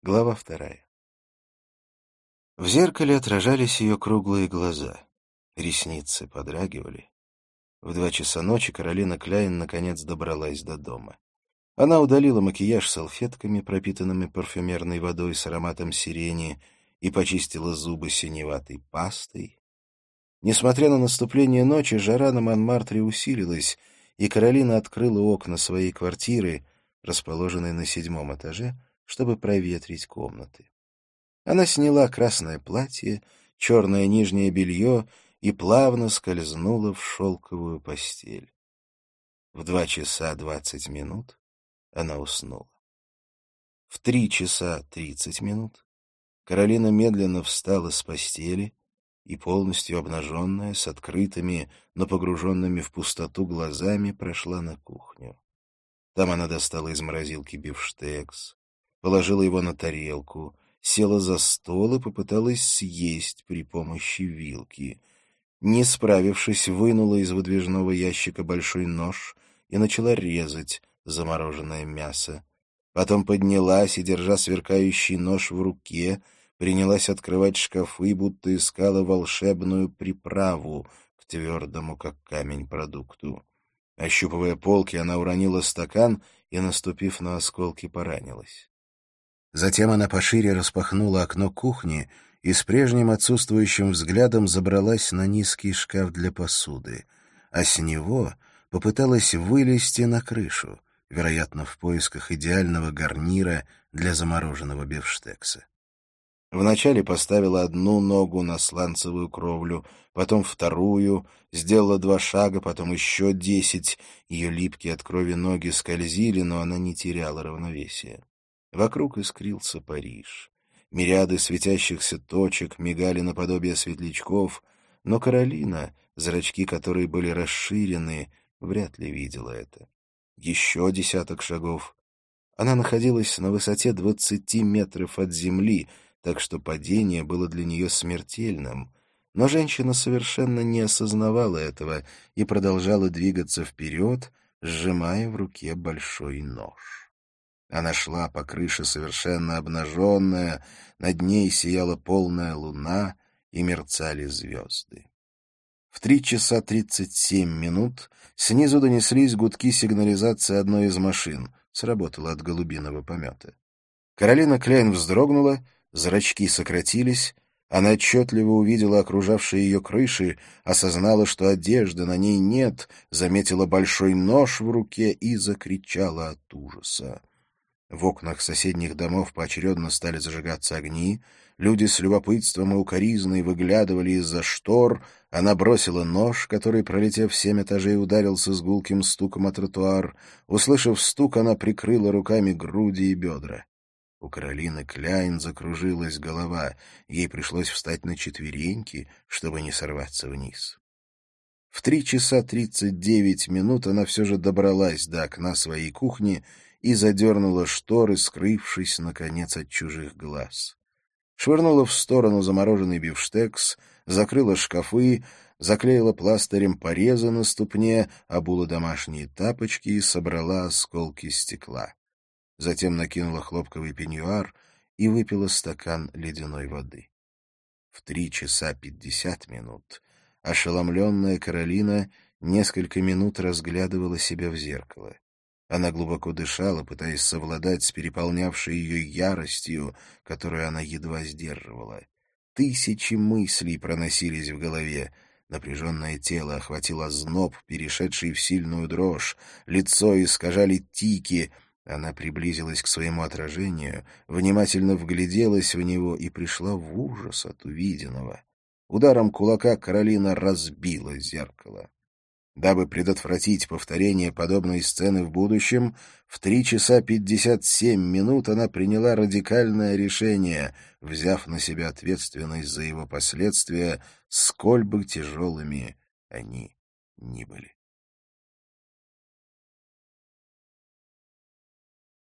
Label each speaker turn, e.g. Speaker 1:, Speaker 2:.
Speaker 1: Глава 2. В зеркале отражались ее круглые глаза. Ресницы подрагивали. В 2 часа ночи Каролина Кляйн наконец добралась до дома. Она удалила макияж салфетками, пропитанными парфюмерной водой с ароматом сирени, и почистила зубы синеватой пастой. Несмотря на наступление ночи, жара на Монмартре усилилась, и Каролина открыла окна своей квартиры, расположенной на 7-м этаже, чтобы проветрить комнаты. Она сняла красное платье, черное нижнее белье и плавно скользнула в шелковую постель. В 2 часа 20 минут она уснула. В 3 часа 30 минут Каролина медленно встала с постели и, полностью обнаженная, с открытыми, но погруженными в пустоту глазами, прошла на кухню. Там она достала из морозилки бифштекс, положила его на тарелку, села за стол и попыталась съесть при помощи вилки. Не справившись, вынула из выдвижного ящика большой нож и начала резать замороженное мясо. Потом поднялась и, держа сверкающий нож в руке, принялась открывать шкафы, будто искала волшебную приправу к твердому, как камень, продукту. Ощупывая полки, она уронила стакан и, наступив на осколки, поранилась. Затем она пошире распахнула окно кухни и с прежним отсутствующим взглядом забралась на низкий шкаф для посуды, а с него попыталась вылезти на крышу, вероятно, в поисках идеального гарнира для замороженного бифштекса. Вначале поставила одну ногу на сланцевую кровлю, потом вторую, сделала 2 шага, потом еще 10. Ее липкие от крови ноги скользили, но она не теряла равновесия. Вокруг искрился Париж. Мириады светящихся точек мигали наподобие светлячков, но Каролина, зрачки которой были расширены, вряд ли видела это. Еще 10 шагов. Она находилась на высоте 20 метров от земли, так что падение было для нее смертельным. Но женщина совершенно не осознавала этого и продолжала двигаться вперед, сжимая в руке большой нож. Она шла по крыше совершенно обнаженная, над ней сияла полная луна и мерцали звезды. В 3 часа 37 минут снизу донеслись гудки сигнализации одной из машин, сработала от голубиного помета. Каролина Кляйн вздрогнула, зрачки сократились, она отчетливо увидела окружавшие ее крыши, осознала, что одежды на ней нет, заметила большой нож в руке и закричала от ужаса. В окнах соседних домов поочередно стали зажигаться огни, люди с любопытством и укоризной выглядывали из-за штор, она бросила нож, который, пролетев 7 этажей, ударился с гулким стуком о тротуар. Услышав стук, она прикрыла руками груди и бедра. У Каролины Кляйн закружилась голова, ей пришлось встать на четвереньки, чтобы не сорваться вниз. В 3 часа 39 минут она все же добралась до окна своей кухни и задернула шторы, скрывшись, наконец, от чужих глаз. Швырнула в сторону замороженный бифштекс, закрыла шкафы, заклеила пластырем порезы на ступне, обула домашние тапочки и собрала осколки стекла. Затем накинула хлопковый пеньюар и выпила стакан ледяной воды. В 3 часа 50 минут ошеломленная Каролина несколько минут разглядывала себя в зеркало. Она глубоко дышала, пытаясь совладать с переполнявшей ее яростью, которую она едва сдерживала. Тысячи мыслей проносились в голове. Напряженное тело охватило озноб, перешедший в сильную дрожь. Лицо искажали тики. Она приблизилась к своему отражению, внимательно вгляделась в него и пришла в ужас от увиденного. Ударом кулака Каролина разбила зеркало. Дабы предотвратить повторение подобной сцены в будущем, в 3 часа 57 минут она приняла радикальное решение, взяв на себя ответственность за его последствия, сколь бы тяжелыми они ни были.